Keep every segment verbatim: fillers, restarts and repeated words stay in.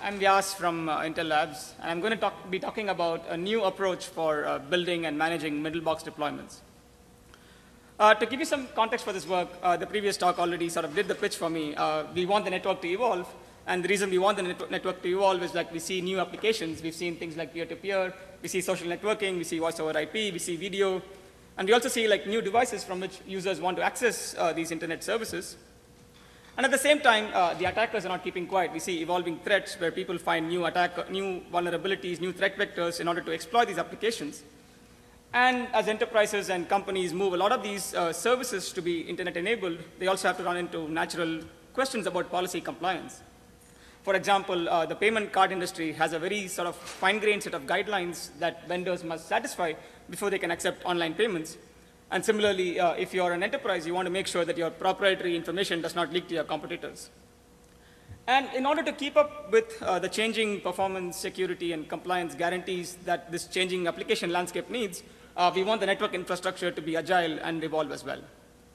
I'm Vyas from uh, Intel Labs, and I'm going to talk, be talking about a new approach for uh, building and managing middle box deployments. Uh, to give you some context for this work, uh, the previous talk already sort of did the pitch for me. Uh, we want the network to evolve, and the reason we want the net network to evolve is like we see new applications. We've seen things like peer-to-peer, we see social networking, we see voice over I P, we see video, and we also see like new devices from which users want to access uh, these internet services. And at the same time, uh, the attackers are not keeping quiet. We see evolving threats where people find new attack, new vulnerabilities, new threat vectors in order to exploit these applications. And as enterprises and companies move a lot of these uh, services to be internet-enabled, they also have to run into natural questions about policy compliance. For example, uh, the payment card industry has a very sort of fine-grained set of guidelines that vendors must satisfy before they can accept online payments. And similarly, uh, if you're an enterprise, you want to make sure that your proprietary information does not leak to your competitors. And in order to keep up with uh, the changing performance, security, and compliance guarantees that this changing application landscape needs, uh, we want the network infrastructure to be agile and evolve as well.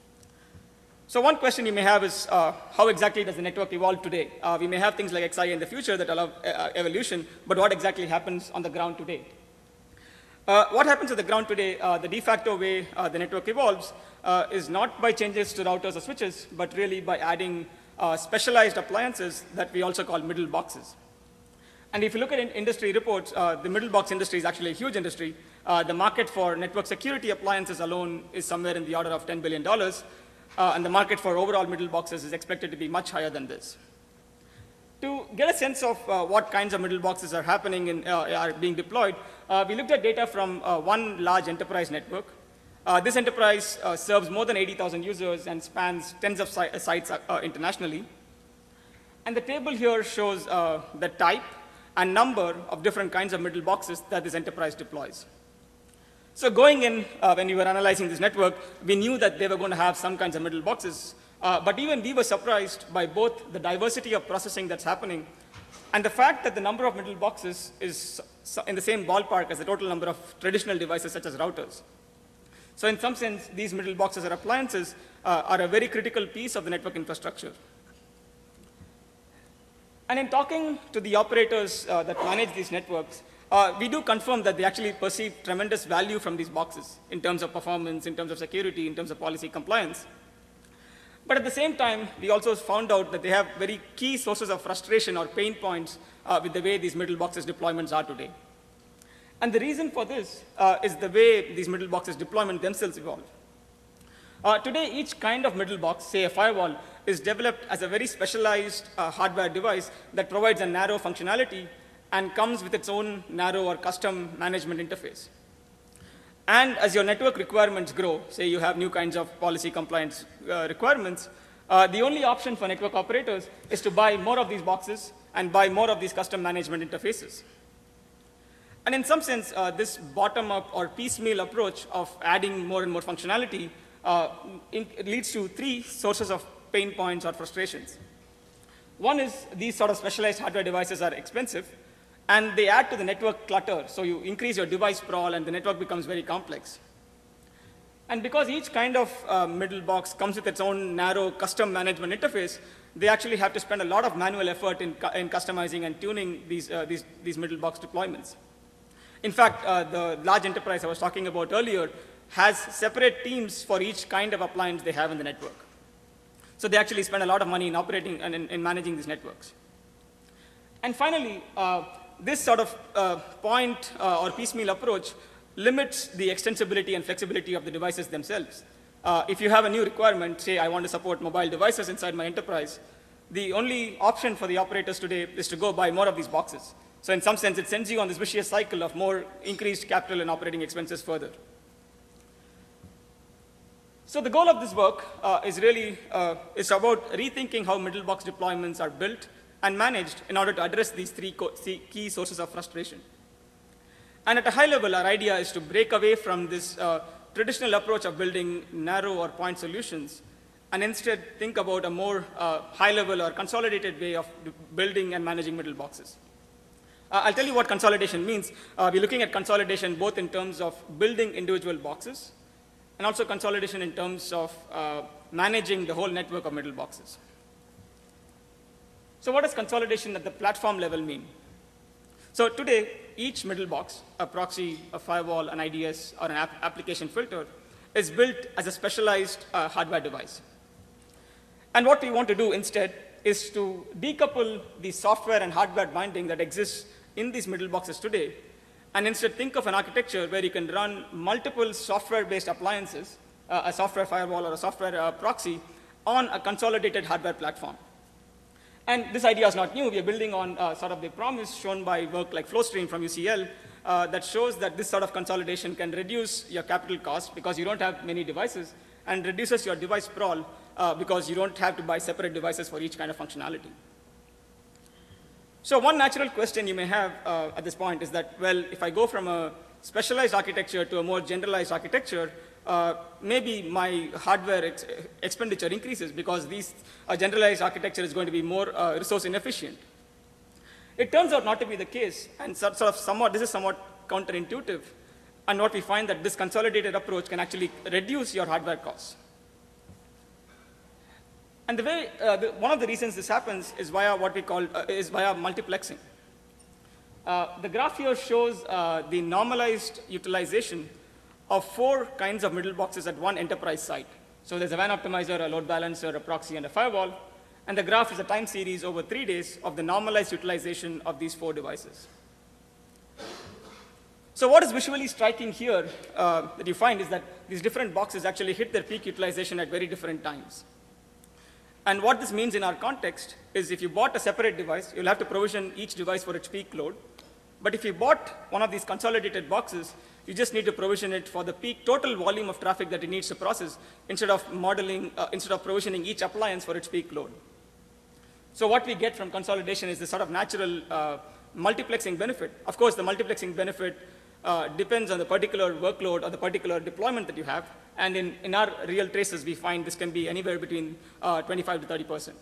So one question you may have is, uh, how exactly does the network evolve today? Uh, we may have things like X I in the future that allow uh, evolution, but what exactly happens on the ground today? Uh, what happens on the ground today, uh, the de facto way uh, the network evolves uh, is not by changes to routers or switches, but really by adding uh, specialized appliances that we also call middle boxes. And if you look at in industry reports, uh, the middle box industry is actually a huge industry. Uh, the market for network security appliances alone is somewhere in the order of ten billion dollars, uh, and the market for overall middle boxes is expected to be much higher than this. To get a sense of uh, what kinds of middle boxes are happening and uh, are being deployed, uh, we looked at data from uh, one large enterprise network. Uh, this enterprise uh, serves more than eighty thousand users and spans tens of si sites uh, internationally. And the table here shows uh, the type and number of different kinds of middle boxes that this enterprise deploys. So going in, uh, when we were analyzing this network, we knew that they were going to have some kinds of middle boxes. Uh, but even we were surprised by both the diversity of processing that's happening and the fact that the number of middle boxes is in the same ballpark as the total number of traditional devices such as routers. So in some sense, these middle boxes or appliances uh, are a very critical piece of the network infrastructure. And in talking to the operators uh, that manage these networks, uh, we do confirm that they actually perceive tremendous value from these boxes in terms of performance, in terms of security, in terms of policy compliance. But at the same time, we also found out that they have very key sources of frustration or pain points uh, with the way these middle boxes deployments are today. And the reason for this uh, is the way these middle boxes deployment themselves evolve. Uh, today, each kind of middle box, say a firewall, is developed as a very specialized uh, hardware device that provides a narrow functionality and comes with its own narrow or custom management interface. And as your network requirements grow, say you have new kinds of policy compliance uh, requirements, uh, the only option for network operators is to buy more of these boxes and buy more of these custom management interfaces. And in some sense, uh, this bottom-up or piecemeal approach of adding more and more functionality uh, in, it leads to three sources of pain points or frustrations. One is these sort of specialized hardware devices are expensive, and they add to the network clutter, so you increase your device sprawl and the network becomes very complex. And because each kind of uh, middle box comes with its own narrow custom management interface, they actually have to spend a lot of manual effort in, cu in customizing and tuning these, uh, these, these middle box deployments. In fact, uh, the large enterprise I was talking about earlier has separate teams for each kind of appliance they have in the network. So they actually spend a lot of money in operating and in, in managing these networks. And finally, uh, this sort of uh, point uh, or piecemeal approach limits the extensibility and flexibility of the devices themselves. Uh, if you have a new requirement, say I want to support mobile devices inside my enterprise, the only option for the operators today is to go buy more of these boxes. So in some sense, it sends you on this vicious cycle of more increased capital and operating expenses further. So the goal of this work uh, is really uh, is about rethinking how middle box deployments are built and managed in order to address these three key sources of frustration. And at a high level, our idea is to break away from this uh, traditional approach of building narrow or point solutions and instead think about a more uh, high-level or consolidated way of building and managing middle boxes. Uh, I'll tell you what consolidation means. Uh, we're looking at consolidation both in terms of building individual boxes and also consolidation in terms of uh, managing the whole network of middle boxes. So what does consolidation at the platform level mean? So today, each middle box, a proxy, a firewall, an I D S, or an app application filter, is built as a specialized uh, hardware device. And what we want to do instead is to decouple the software and hardware binding that exists in these middle boxes today, and instead think of an architecture where you can run multiple software-based appliances, uh, a software firewall or a software uh, proxy, on a consolidated hardware platform. And this idea is not new. We are building on uh, sort of the promise shown by work like Flowstream from U C L uh, that shows that this sort of consolidation can reduce your capital cost because you don't have many devices, and reduces your device sprawl uh, because you don't have to buy separate devices for each kind of functionality. So one natural question you may have uh, at this point is that, well, if I go from a specialized architecture to a more generalized architecture, uh, maybe my hardware ex expenditure increases because these uh, generalized architecture is going to be more uh, resource inefficient. It turns out not to be the case, and sort of somewhat, this is somewhat counterintuitive. And what we find that this consolidated approach can actually reduce your hardware costs. And the way, uh, the, one of the reasons this happens is via what we call, uh, is via multiplexing. Uh, the graph here shows uh, the normalized utilization of four kinds of middle boxes at one enterprise site. So there's a WAN optimizer, a load balancer, a proxy, and a firewall. And the graph is a time series over three days of the normalized utilization of these four devices. So what is visually striking here uh, that you find is that these different boxes actually hit their peak utilization at very different times. And what this means in our context is if you bought a separate device, you'll have to provision each device for its peak load. But if you bought one of these consolidated boxes, you just need to provision it for the peak total volume of traffic that it needs to process instead of modeling, uh, instead of provisioning each appliance for its peak load. So what we get from consolidation is this sort of natural uh, multiplexing benefit. Of course, the multiplexing benefit uh, depends on the particular workload or the particular deployment that you have. And in, in our real traces, we find this can be anywhere between uh, twenty-five to thirty percent.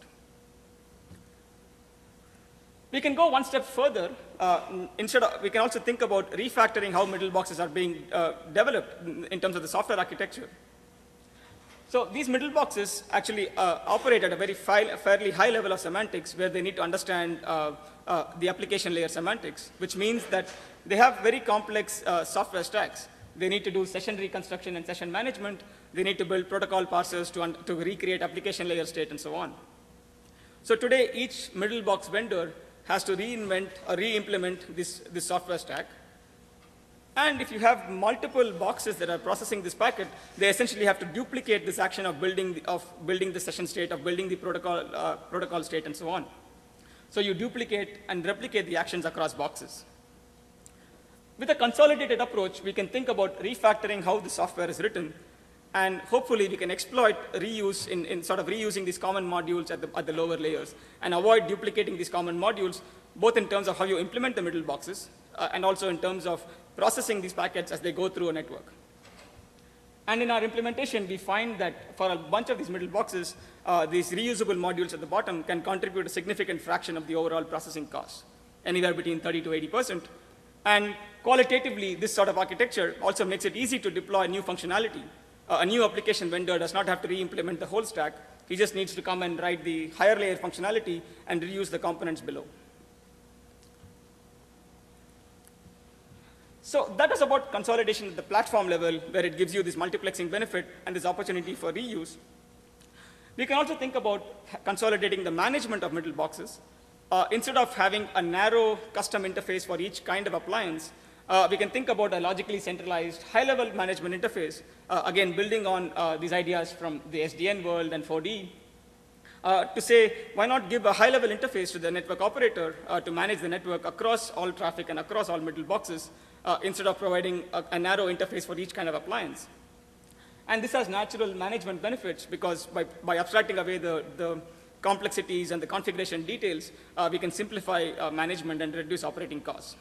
We can go one step further. Uh, instead of, we can also think about refactoring how middle boxes are being uh, developed in terms of the software architecture. So these middle boxes actually uh, operate at a very fairly high level of semantics where they need to understand uh, uh, the application layer semantics, which means that they have very complex uh, software stacks. They need to do session reconstruction and session management. They need to build protocol parsers to, to recreate application layer state and so on. So today, each middle box vendor has to reinvent or re-implement this, this software stack. And if you have multiple boxes that are processing this packet, they essentially have to duplicate this action of building the, of building the session state, of building the protocol, uh, protocol state, and so on. So you duplicate and replicate the actions across boxes. With a consolidated approach, we can think about refactoring how the software is written, and hopefully we can exploit reuse in, in sort of reusing these common modules at the, at the lower layers and avoid duplicating these common modules, both in terms of how you implement the middle boxes uh, and also in terms of processing these packets as they go through a network. And in our implementation, we find that for a bunch of these middle boxes, uh, these reusable modules at the bottom can contribute a significant fraction of the overall processing cost, anywhere between thirty to eighty percent. And qualitatively, this sort of architecture also makes it easy to deploy new functionality. Uh, a new application vendor does not have to re-implement the whole stack. He just needs to come and write the higher layer functionality and reuse the components below. So that is about consolidation at the platform level, where it gives you this multiplexing benefit and this opportunity for reuse. We can also think about consolidating the management of middle boxes. Uh, instead of having a narrow custom interface for each kind of appliance, uh, we can think about a logically centralized high-level management interface, uh, again, building on uh, these ideas from the S D N world and four D, uh, to say, why not give a high-level interface to the network operator uh, to manage the network across all traffic and across all middle boxes, uh, instead of providing a, a narrow interface for each kind of appliance. And this has natural management benefits because by, by abstracting away the, the complexities and the configuration details, uh, we can simplify uh, management and reduce operating costs.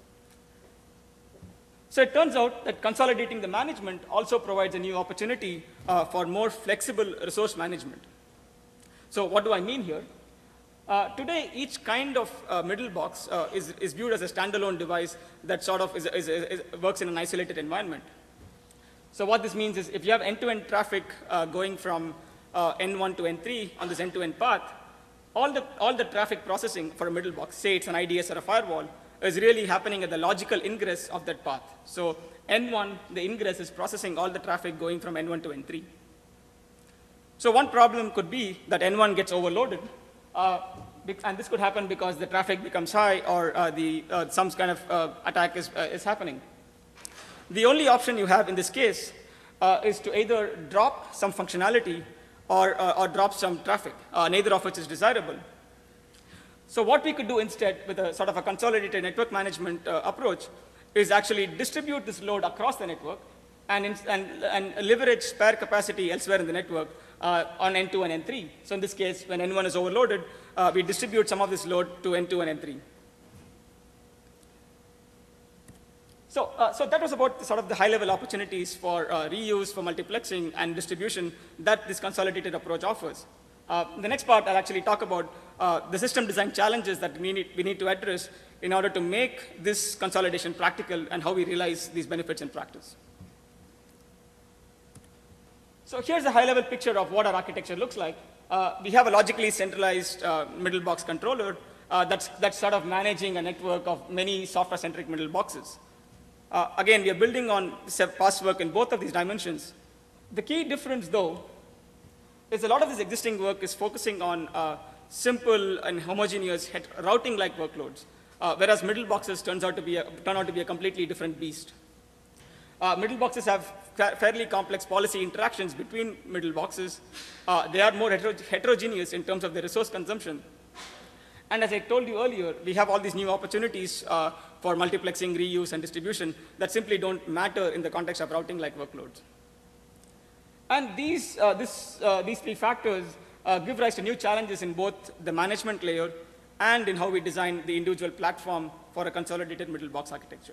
So it turns out that consolidating the management also provides a new opportunity uh, for more flexible resource management. So what do I mean here? Uh, today, each kind of uh, middle box uh, is, is viewed as a standalone device that sort of is, is, is, is, works in an isolated environment. So what this means is if you have end-to-end traffic uh, going from Uh, N one to N three on this end-to-end path, all the, all the traffic processing for a middle box, say it's an I D S or a firewall, is really happening at the logical ingress of that path. So N one, the ingress, is processing all the traffic going from N one to N three. So one problem could be that N one gets overloaded, uh, and this could happen because the traffic becomes high or uh, the, uh, some kind of uh, attack is, uh, is happening. The only option you have in this case uh, is to either drop some functionality or, uh, or drop some traffic, uh, neither of which is desirable. So what we could do instead with a sort of a consolidated network management uh, approach is actually distribute this load across the network and, in, and, and leverage spare capacity elsewhere in the network uh, on N two and N three. So in this case, when N one is overloaded, uh, we distribute some of this load to N two and N three. So, uh, so that was about the, sort of the high-level opportunities for uh, reuse, for multiplexing, and distribution that this consolidated approach offers. Uh, the next part, I'll actually talk about uh, the system design challenges that we need, we need to address in order to make this consolidation practical and how we realize these benefits in practice. So here's a high-level picture of what our architecture looks like. Uh, we have a logically centralized uh, middle box controller uh, that's, that's sort of managing a network of many software-centric middle boxes. Uh, again, we are building on past work in both of these dimensions. The key difference, though, is a lot of this existing work is focusing on uh, simple and homogeneous routing-like workloads, uh, whereas middle boxes turns out to be a, turn out to be a completely different beast. Uh, middle boxes have fa fairly complex policy interactions between middle boxes. Uh, they are more hetero heterogeneous in terms of their resource consumption. And as I told you earlier, we have all these new opportunities uh, for multiplexing, reuse, and distribution that simply don't matter in the context of routing-like workloads. And these, uh, this, uh, these three factors uh, give rise to new challenges in both the management layer and in how we design the individual platform for a consolidated middle box architecture.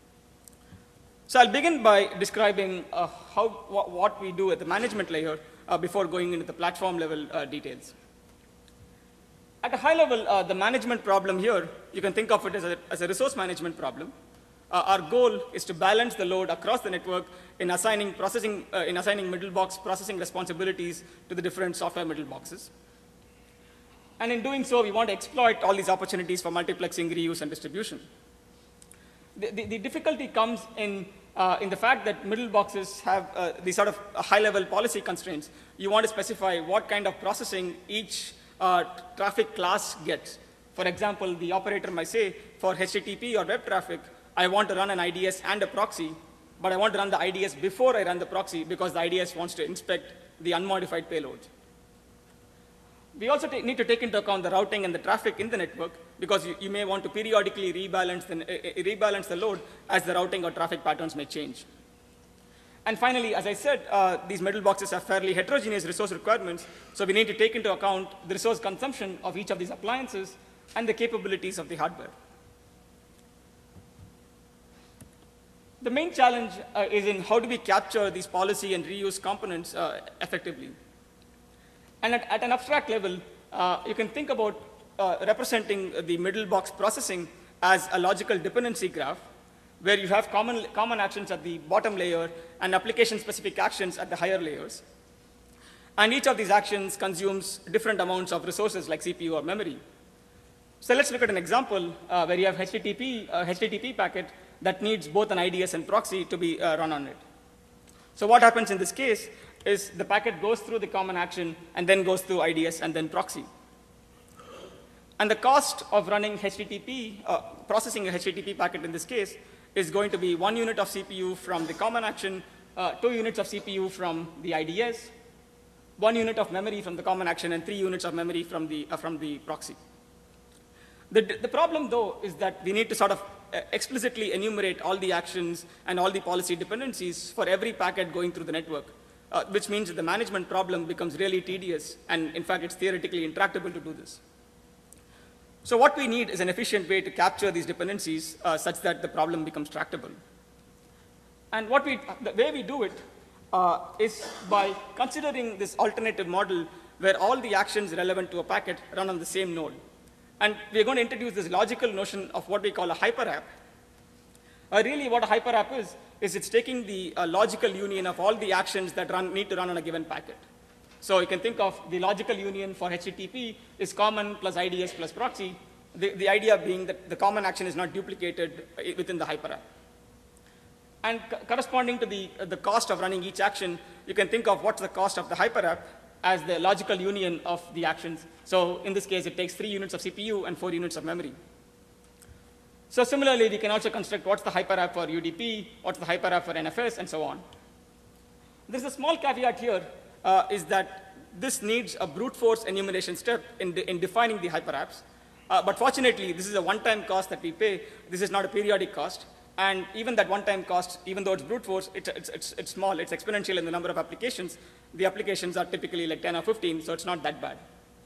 So I'll begin by describing uh, how, wh what we do at the management layer uh, before going into the platform level uh, details. At a high level, uh, the management problem here, you can think of it as a, as a resource management problem. Uh, our goal is to balance the load across the network in assigning, processing, uh, in assigning middle box processing responsibilities to the different software middle boxes. And in doing so, we want to exploit all these opportunities for multiplexing, reuse, and distribution. The, the, the difficulty comes in, uh, in the fact that middle boxes have uh, these sort of high-level policy constraints. You want to specify what kind of processing each uh, traffic class gets. For example, the operator might say, for H T T P or web traffic, I want to run an I D S and a proxy, but I want to run the I D S before I run the proxy because the I D S wants to inspect the unmodified payload. We also need to take into account the routing and the traffic in the network because you, you may want to periodically rebalance the, uh, rebalance the load as the routing or traffic patterns may change. And finally, as I said, uh, these middle boxes have fairly heterogeneous resource requirements, so we need to take into account the resource consumption of each of these appliances and the capabilities of the hardware. The main challenge uh, is in how do we capture these policy and reuse components uh, effectively. And at, at an abstract level, uh, you can think about uh, representing the middle box processing as a logical dependency graph, where you have common, common actions at the bottom layer and application-specific actions at the higher layers. And each of these actions consumes different amounts of resources like C P U or memory. So let's look at an example uh, where you have H T T P, uh, H T T P packet that needs both an I D S and proxy to be uh, run on it. So what happens in this case is the packet goes through the common action and then goes through I D S and then proxy. And the cost of running H T T P, uh, processing a H T T P packet in this case, is going to be one unit of C P U from the common action, uh, two units of C P U from the I D S, one unit of memory from the common action, and three units of memory from the, uh, from the proxy. The, the problem, though, is that we need to sort of uh, explicitly enumerate all the actions and all the policy dependencies for every packet going through the network, uh, which means that the management problem becomes really tedious, and in fact, it's theoretically intractable to do this. So what we need is an efficient way to capture these dependencies uh, such that the problem becomes tractable. And what we, the way we do it uh, is by considering this alternative model where all the actions relevant to a packet run on the same node. And we're going to introduce this logical notion of what we call a hyperapp. Uh, really what a hyperapp is, is it's taking the uh, logical union of all the actions that run, need to run on a given packet. So you can think of the logical union for H T T P is common plus I D S plus proxy, the, the idea being that the common action is not duplicated within the hyperapp. And co corresponding to the, uh, the cost of running each action, you can think of what's the cost of the hyperapp as the logical union of the actions. So in this case, it takes three units of C P U and four units of memory. So similarly, we can also construct what's the hyperapp for U D P, what's the hyperapp for N F S, and so on. There's a small caveat here, uh, is that this needs a brute force enumeration step in, de in defining the hyperapps. Uh, but fortunately, this is a one-time cost that we pay. This is not a periodic cost. And even that one-time cost, even though it's brute force, it's, it's, it's, it's small. It's exponential in the number of applications. The applications are typically like ten or fifteen, so it's not that bad.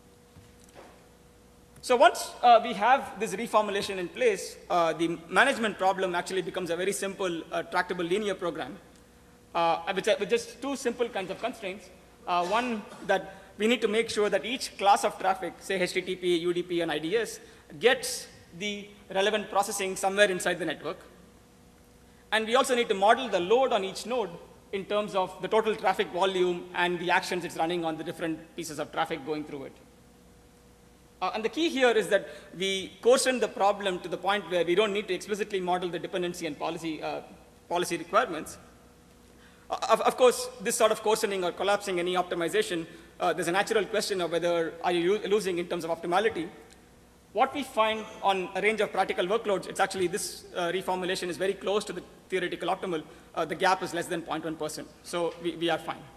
So once uh, we have this reformulation in place, uh, the management problem actually becomes a very simple, uh, tractable linear program uh, with, with just two simple kinds of constraints. Uh, one, that we need to make sure that each class of traffic, say H T T P, U D P, and I D S, gets the relevant processing somewhere inside the network. And we also need to model the load on each node in terms of the total traffic volume and the actions it's running on the different pieces of traffic going through it. Uh, and the key here is that we coarsen the problem to the point where we don't need to explicitly model the dependency and policy, uh, policy requirements. Uh, of, of course, this sort of coarsening or collapsing any optimization, uh, there's a natural question of whether are you losing in terms of optimality. What we find on a range of practical workloads, it's actually this uh, reformulation is very close to the theoretical optimal. Uh, the gap is less than zero point one percent, so we, we are fine.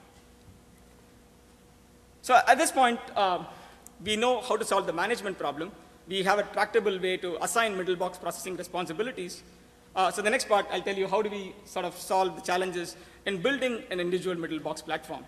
So at this point, uh, we know how to solve the management problem. We have a tractable way to assign middle box processing responsibilities. Uh, so the next part, I'll tell you how do we sort of solve the challenges in building an individual middle box platform.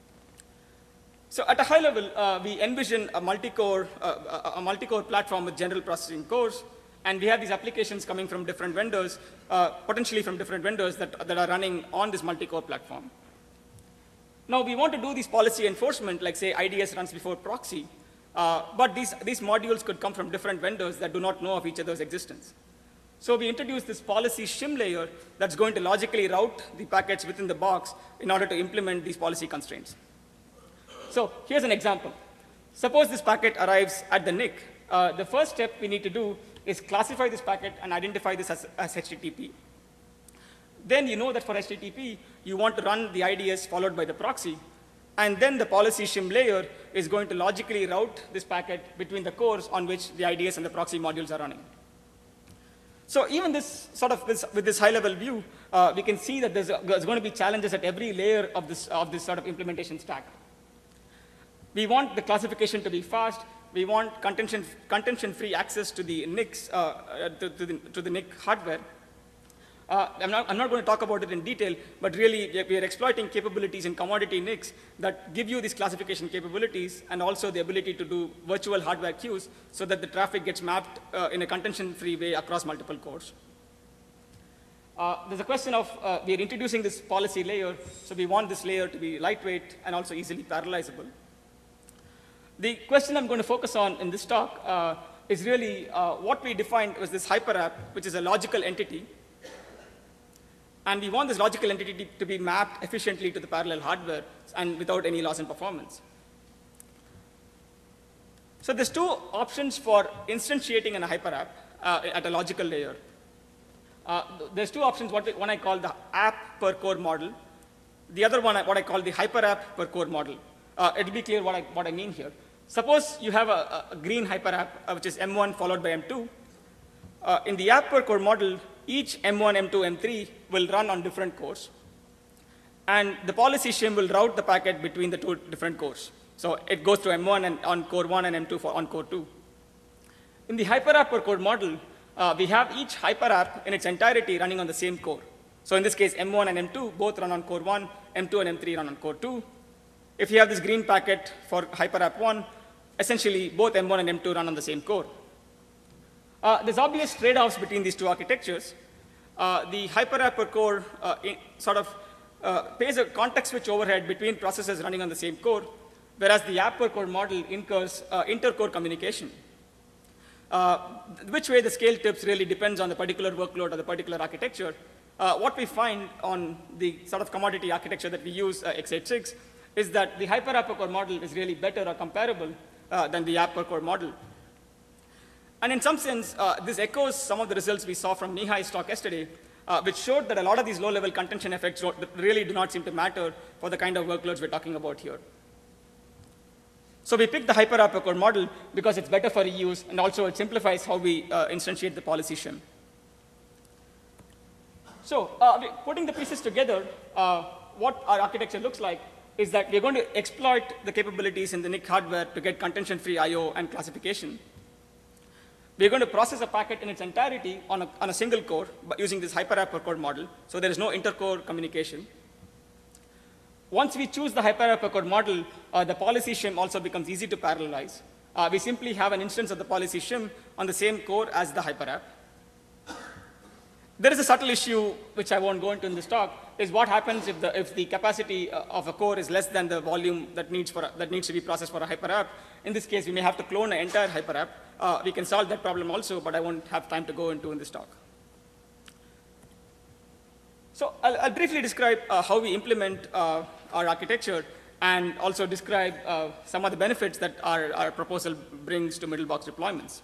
So at a high level, uh, we envision a multi-core, uh, a multi-core platform with general processing cores, and we have these applications coming from different vendors, uh, potentially from different vendors that, that are running on this multi-core platform. Now, we want to do this policy enforcement, like say I D S runs before proxy, uh, but these, these modules could come from different vendors that do not know of each other's existence. So we introduce this policy shim layer that's going to logically route the packets within the box in order to implement these policy constraints. So here's an example. Suppose this packet arrives at the N I C. Uh, the first step we need to do is classify this packet and identify this as, as H T T P. Then you know that for H T T P, you want to run the I D S followed by the proxy. And then the policy shim layer is going to logically route this packet between the cores on which the I D S and the proxy modules are running. So even this sort of this, with this high-level view, uh, we can see that there's, a, there's going to be challenges at every layer of this, of this sort of implementation stack. We want the classification to be fast. We want contention, contention-free access to the N I Cs, uh, to, to, the, to the N I C hardware. Uh, I'm, not, I'm not going to talk about it in detail, but really we are exploiting capabilities in commodity N I Cs that give you these classification capabilities and also the ability to do virtual hardware queues so that the traffic gets mapped uh, in a contention-free way across multiple cores. Uh, there's a question of, uh, we are introducing this policy layer, so we want this layer to be lightweight and also easily parallelizable. The question I'm going to focus on in this talk uh, is really uh, what we defined was this hyperapp, which is a logical entity. And we want this logical entity to be mapped efficiently to the parallel hardware and without any loss in performance. So there's two options for instantiating a hyperapp uh, at a logical layer. Uh, there's two options, what, one I call the app per core model. The other one, what I call the hyperapp per core model. Uh, it'll be clear what I, what I mean here. Suppose you have a, a green hyperapp, uh, which is M one followed by M two. Uh, in the app per core model, each M one, M two, M three will run on different cores. And the policy shim will route the packet between the two different cores. So it goes to M one and on core one and M two for on core two. In the hyperapp per core model, uh, we have each hyperapp in its entirety running on the same core. So in this case, M one and M two both run on core one, M two and M three run on core two. If you have this green packet for hyperapp one, essentially both M one and M two run on the same core. Uh, there's obvious trade-offs between these two architectures. Uh, the hyperapp per core uh, sort of uh, pays a context switch overhead between processes running on the same core, whereas the app per core model incurs uh, inter-core communication. Uh, which way the scale tips really depends on the particular workload or the particular architecture. Uh, what we find on the sort of commodity architecture that we use, uh, x eighty-six, is that the hyper-app core model is really better or comparable uh, than the app per core model. And in some sense, uh, this echoes some of the results we saw from Nihai's talk yesterday, uh, which showed that a lot of these low-level contention effects really do not seem to matter for the kind of workloads we're talking about here. So we picked the hyper-app core model because it's better for reuse, and also it simplifies how we uh, instantiate the policy shim. So uh, putting the pieces together, uh, what our architecture looks like is that we're going to exploit the capabilities in the N I C hardware to get contention-free I O and classification. We're going to process a packet in its entirety on a, on a single core by using this hyper-app per core model, so there is no inter-core communication. Once we choose the hyper-app per core model, uh, the policy shim also becomes easy to parallelize. Uh, we simply have an instance of the policy shim on the same core as the hyper-app. There is a subtle issue, which I won't go into in this talk, is what happens if the, if the capacity of a core is less than the volume that needs, for a, that needs to be processed for a hyper-app. In this case, we may have to clone an entire hyper-app. Uh, we can solve that problem also, but I won't have time to go into in this talk. So I'll, I'll briefly describe uh, how we implement uh, our architecture and also describe uh, some of the benefits that our, our proposal brings to middle box deployments.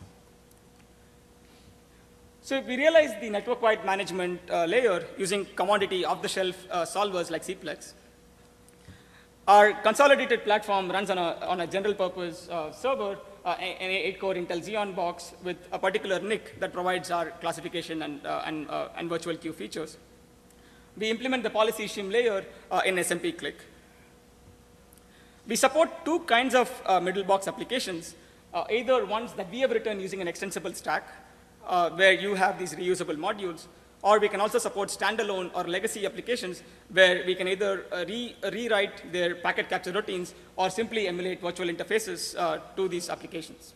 So if we realize the network-wide management uh, layer using commodity off-the-shelf uh, solvers like Cplex, our consolidated platform runs on a, on a general-purpose uh, server, uh, an eight core Intel Xeon box with a particular N I C that provides our classification and, uh, and, uh, and virtual queue features. We implement the policy shim layer uh, in S M P Click. We support two kinds of uh, middle box applications, uh, either ones that we have written using an extensible stack, uh, where you have these reusable modules, or we can also support standalone or legacy applications where we can either uh, re rewrite their packet capture routines or simply emulate virtual interfaces uh, to these applications.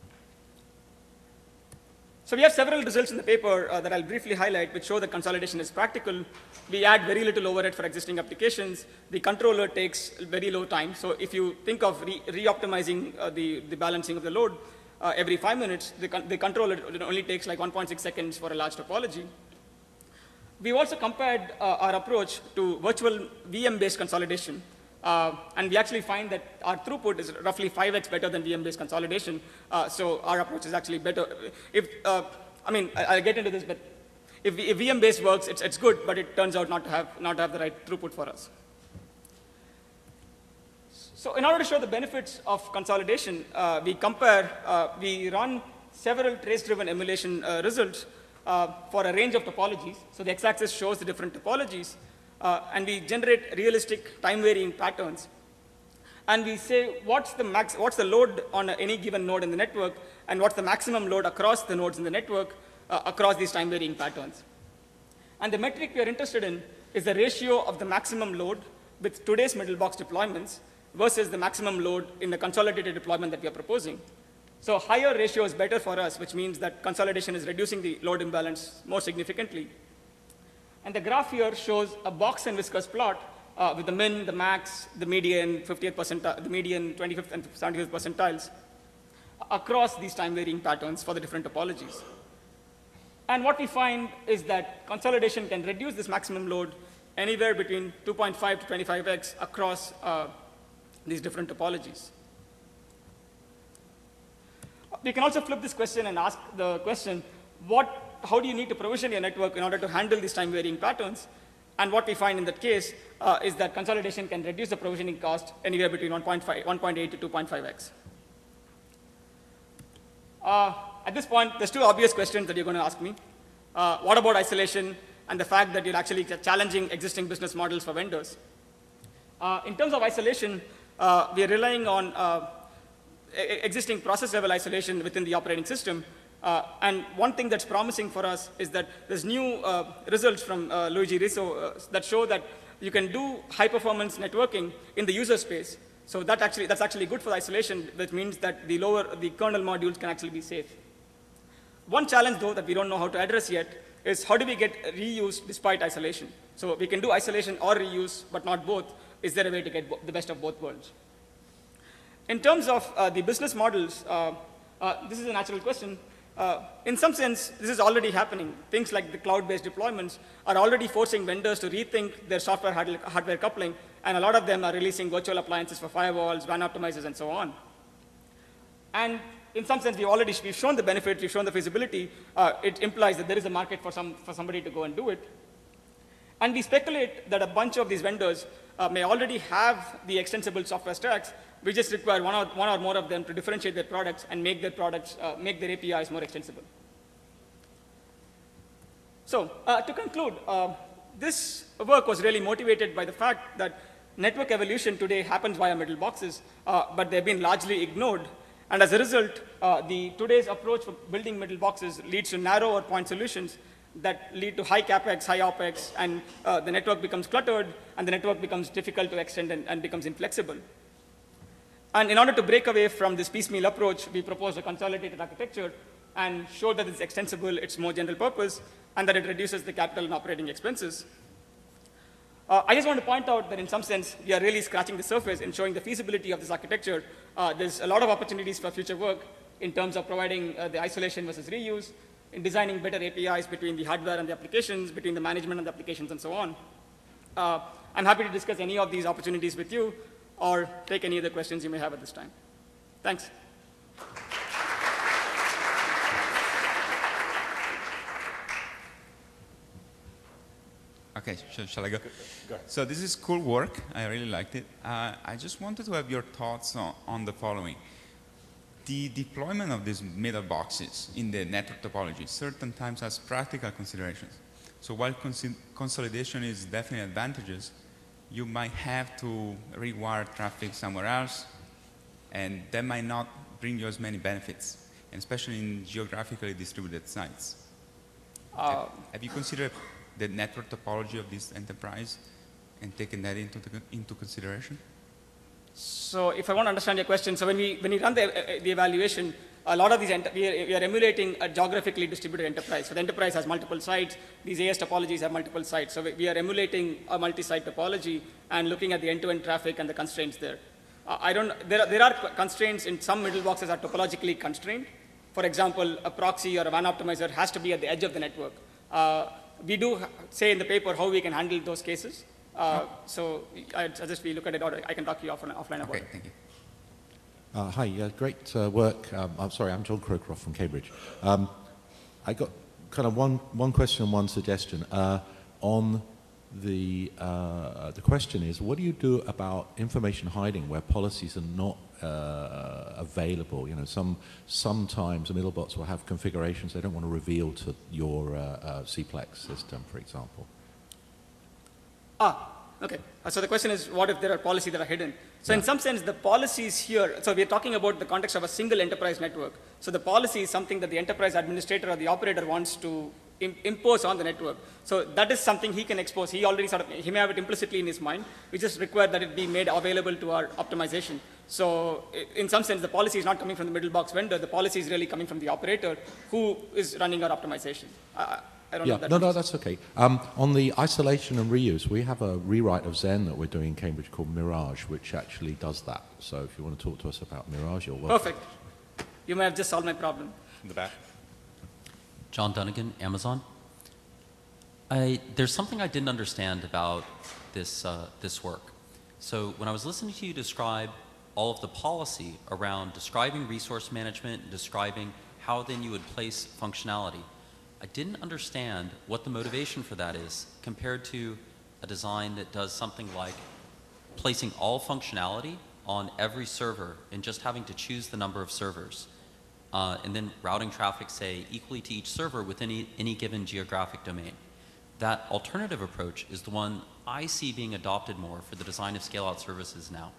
So we have several results in the paper uh, that I'll briefly highlight, which show that consolidation is practical. We add very little overhead for existing applications. The controller takes very low time. So if you think of re-optimizing re uh, the, the balancing of the load uh, every five minutes, the, con the controller only takes like one point six seconds for a large topology. We've also compared uh, our approach to virtual V M-based consolidation. Uh, and we actually find that our throughput is roughly five X better than V M-based consolidation. Uh, so our approach is actually better. If, uh, I mean, I, I'll get into this, but if, if V M-based works, it's, it's good, but it turns out not to, have, not to have the right throughput for us. So in order to show the benefits of consolidation, uh, we compare, uh, we run several trace-driven emulation uh, results uh, for a range of topologies. So the x-axis shows the different topologies. Uh, and we generate realistic time-varying patterns. And we say what's the, max, what's the load on any given node in the network, and what's the maximum load across the nodes in the network uh, across these time-varying patterns. And the metric we are interested in is the ratio of the maximum load with today's middle box deployments versus the maximum load in the consolidated deployment that we are proposing. So higher ratio is better for us, which means that consolidation is reducing the load imbalance more significantly. And the graph here shows a box and whiskers plot uh, with the min, the max, the median, fiftieth percentile, the median, twenty-fifth and seventy-fifth percentiles across these time-varying patterns for the different topologies. And what we find is that consolidation can reduce this maximum load anywhere between two point five to twenty-five X across uh, these different topologies. We can also flip this question and ask the question, what how do you need to provision your network in order to handle these time-varying patterns? And what we find in that case uh, is that consolidation can reduce the provisioning cost anywhere between one point eight to two point five X. Uh, at this point, there's two obvious questions that you're going to ask me. Uh, what about isolation and the fact that you're actually challenging existing business models for vendors? Uh, in terms of isolation, uh, we are relying on uh, existing process-level isolation within the operating system. Uh, and one thing that's promising for us is that there's new uh, results from uh, Luigi Riso uh, that show that you can do high-performance networking in the user space. So that actually, that's actually good for isolation, which means that the lower, the kernel modules can actually be safe. One challenge, though, that we don't know how to address yet is how do we get reuse despite isolation? So we can do isolation or reuse, but not both. Is there a way to get the best of both worlds? In terms of uh, the business models, uh, uh, this is a natural question. Uh, in some sense, this is already happening. Things like the cloud-based deployments are already forcing vendors to rethink their software hardware coupling and a lot of them are releasing virtual appliances for firewalls, WAN optimizers, and so on. And in some sense, we've already we've shown the benefit, we've shown the feasibility. Uh, it implies that there is a market for, some, for somebody to go and do it. And we speculate that a bunch of these vendors uh, may already have the extensible software stacks. We just require one or, one or more of them to differentiate their products and make their products, uh, make their A P Is more extensible. So uh, to conclude, uh, this work was really motivated by the fact that network evolution today happens via middle boxes, uh, but they've been largely ignored. And as a result, uh, the today's approach for building middle boxes leads to narrower point solutions that lead to high capex, high opex, and uh, the network becomes cluttered, and the network becomes difficult to extend and, and becomes inflexible. And in order to break away from this piecemeal approach, we proposed a consolidated architecture and showed that it's extensible, it's more general purpose, and that it reduces the capital and operating expenses. Uh, I just want to point out that in some sense, we are really scratching the surface in showing the feasibility of this architecture. Uh, there's a lot of opportunities for future work in terms of providing uh, the isolation versus reuse, in designing better A P Is between the hardware and the applications, between the management and the applications, and so on. Uh, I'm happy to discuss any of these opportunities with you, or take any other questions you may have at this time. Thanks. Okay, sh shall I go? Go, go ahead. So this is cool work. I really liked it. Uh, I just wanted to have your thoughts on, on the following. The deployment of these middle boxes in the network topology certain times has practical considerations. So while cons consolidation is definitely advantageous, you might have to rewire traffic somewhere else, and that might not bring you as many benefits, and especially in geographically distributed sites. Uh, have, have you considered the network topology of this enterprise and taken that into, the, into consideration? So if I want to understand your question, so when we, when we run the, uh, the evaluation, a lot of these, we are, we are emulating a geographically distributed enterprise. So the enterprise has multiple sites. These A S topologies have multiple sites. So we, we are emulating a multi-site topology and looking at the end-to-end traffic and the constraints there. Uh, I don't, there, are, there are constraints in some middle boxes are topologically constrained. For example, a proxy or a WAN optimizer has to be at the edge of the network. Uh, we do say in the paper how we can handle those cases. Uh, oh. So I suggest we look at it, or I can talk to you offline, offline about okay, it. Thank you. Uh, hi, uh, great uh, work. Um, I'm sorry, I'm John Crowcroft from Cambridge. Um, I got kind of one, one question and one suggestion. Uh, on the, uh, the question is, what do you do about information hiding where policies are not uh, available? You know, some, sometimes a middlebox will have configurations they don't want to reveal to your uh, uh, C plex system, for example. Ah, okay. Uh, so the question is, what if there are policies that are hidden? So yeah. In some sense, the policies here, so we're talking about the context of a single enterprise network. So the policy is something that the enterprise administrator or the operator wants to im impose on the network. So that is something he can expose. He already sort of, he may have it implicitly in his mind. We just require that it be made available to our optimization. So in some sense, the policy is not coming from the middle box vendor. The policy is really coming from the operator who is running our optimization. Uh, I don't yeah, know that no, no, that's okay. Um, on the isolation and reuse, we have a rewrite of Zen that we're doing in Cambridge called Mirage, which actually does that. So if you want to talk to us about Mirage, you're welcome. Perfect. You may have just solved my problem. In the back. John Dunnigan, Amazon. I, there's something I didn't understand about this, uh, this work. So when I was listening to you describe all of the policy around describing resource management, describing how then you would place functionality, I didn't understand what the motivation for that is compared to a design that does something like placing all functionality on every server and just having to choose the number of servers, uh, and then routing traffic, say, equally to each server within any, any given geographic domain. That alternative approach is the one I see being adopted more for the design of scale-out services now.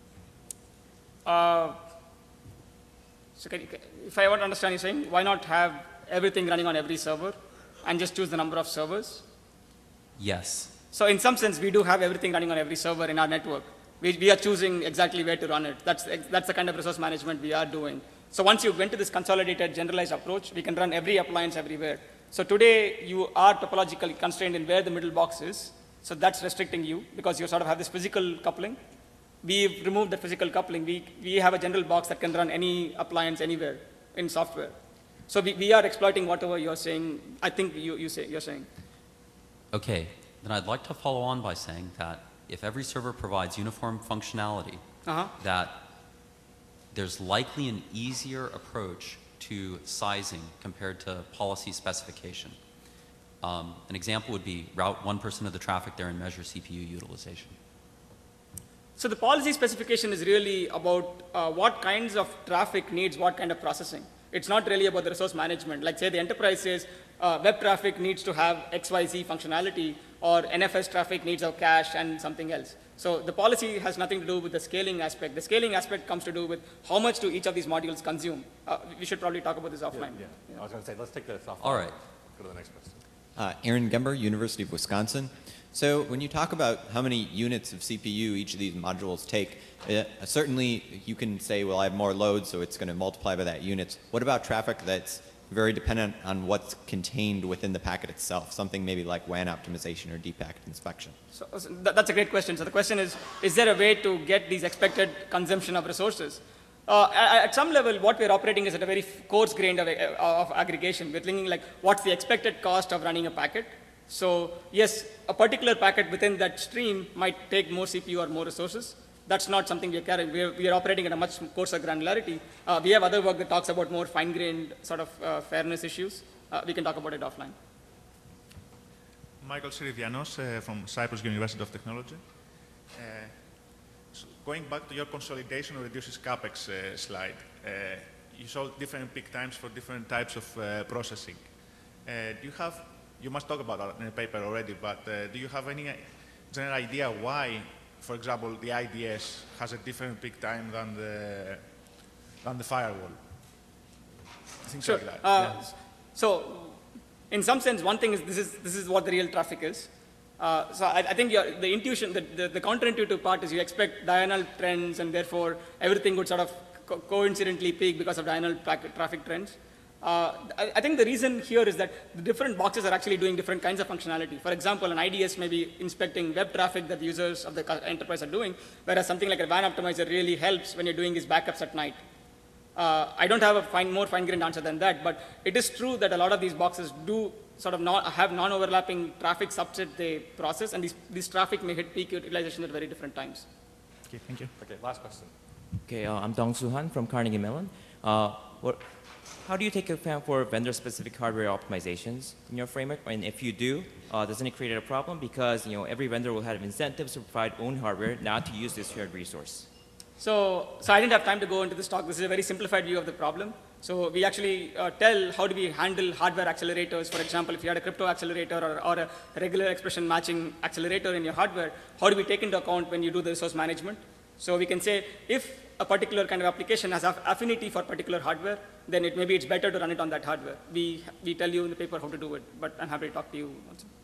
Uh, so can you, if I want to understand you saying, why not have everything running on every server and just choose the number of servers? Yes. So in some sense, we do have everything running on every server in our network. We, we are choosing exactly where to run it. That's, that's the kind of resource management we are doing. So once you went to this consolidated, generalized approach, we can run every appliance everywhere. So today, you are topologically constrained in where the middle box is. So that's restricting you because you sort of have this physical coupling. We've removed the physical coupling. We, we have a general box that can run any appliance anywhere in software. So we, we are exploiting whatever you're saying, I think you, you say, you're saying. Okay, then I'd like to follow on by saying that if every server provides uniform functionality, Uh-huh. that there's likely an easier approach to sizing compared to policy specification. Um, an example would be route one percent of the traffic there and measure C P U utilization. So the policy specification is really about uh, what kinds of traffic needs what kind of processing. It's not really about the resource management. Like say the enterprise says uh, web traffic needs to have X Y Z functionality, or N F S traffic needs a cache and something else. So the policy has nothing to do with the scaling aspect. The scaling aspect comes to do with how much do each of these modules consume. Uh, we should probably talk about this offline. Yeah, yeah. I was going to say, let's take this off. All right. Go to the next question. Uh, Aaron Gember, University of Wisconsin. So when you talk about how many units of C P U each of these modules take, uh, certainly you can say, well, I have more load, so it's going to multiply by that units. What about traffic that's very dependent on what's contained within the packet itself, something maybe like W A N optimization or deep packet inspection? So, so that, that's a great question. So the question is, is there a way to get these expected consumption of resources? Uh, at, at some level, what we're operating is at a very coarse grain of, of aggregation. We're thinking like, what's the expected cost of running a packet? So yes, a particular packet within that stream might take more C P U or more resources. That's not something we are carrying. We are, we are operating at a much coarser granularity. Uh, we have other work that talks about more fine-grained sort of uh, fairness issues. Uh, we can talk about it offline. Michael Sirivianos uh, from Cyprus University of Technology. Uh, so going back to your consolidation or reduces CapEx uh, slide, uh, you showed different peak times for different types of uh, processing. Uh, do you have, you must talk about that in the paper already, but uh, do you have any general idea why, for example, the I D S has a different peak time than the, than the firewall? Things Sure. like that. Uh, Yeah. So, in some sense, one thing is this is this is what the real traffic is. Uh, so I, I think your, the intuition, the, the, the counterintuitive part is you expect diurnal trends, and therefore everything would sort of co coincidentally peak because of diurnal traffic trends. Uh, I, I think the reason here is that the different boxes are actually doing different kinds of functionality. For example, an I D S may be inspecting web traffic that the users of the enterprise are doing, whereas something like a W A N optimizer really helps when you're doing these backups at night. Uh, I don't have a fine, more fine-grained answer than that, but it is true that a lot of these boxes do sort of not have non-overlapping traffic subset they process, and these, this traffic may hit peak utilization at very different times. Okay, thank you. Okay, last question. Okay, uh, I'm Dong Soo Han from Carnegie Mellon. Uh, what, how do you take account for vendor-specific hardware optimizations in your framework? And if you do, uh, doesn't it create a problem? Because you know every vendor will have incentives to provide own hardware, not to use this shared resource. So, so I didn't have time to go into this talk. This is a very simplified view of the problem. So we actually uh, tell how do we handle hardware accelerators. For example, if you had a crypto accelerator or, or a regular expression matching accelerator in your hardware, how do we take into account when you do the resource management? So we can say if a particular kind of application has affinity for particular hardware, then it maybe it's better to run it on that hardware. We, we tell you in the paper how to do it, but I'm happy to talk to you also.